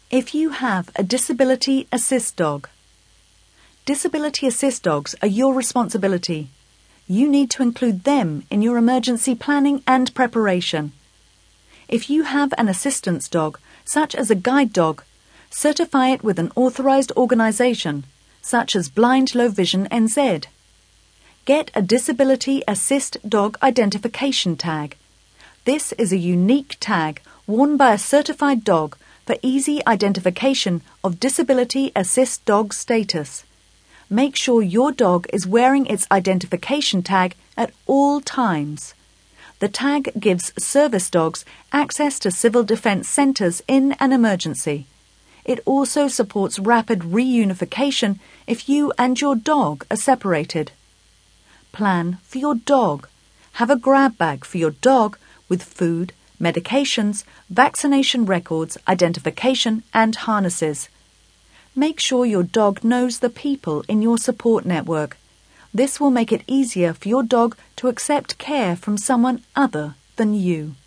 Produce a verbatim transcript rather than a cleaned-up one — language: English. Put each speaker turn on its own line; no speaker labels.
If you have a Disability Assist dog. Disability Assist dogs are your responsibility. You need to include them in your emergency planning and preparation. If you have an assistance dog, such as a guide dog, certify it with an authorised organisation, such as Blind Low Vision N Z. Get a Disability Assist dog identification tag. This is a unique tag worn by a certified dog for easy identification of Disability Assist dog status. Make sure your dog is wearing its identification tag at all times. The tag gives service dogs access to civil defence centres in an emergency. It also supports rapid reunification if you and your dog are separated. Plan for your dog. Have a grab bag for your dog with food, medications, vaccination records, identification and harnesses. Make sure your dog knows the people in your support network. This will make it easier for your dog to accept care from someone other than you.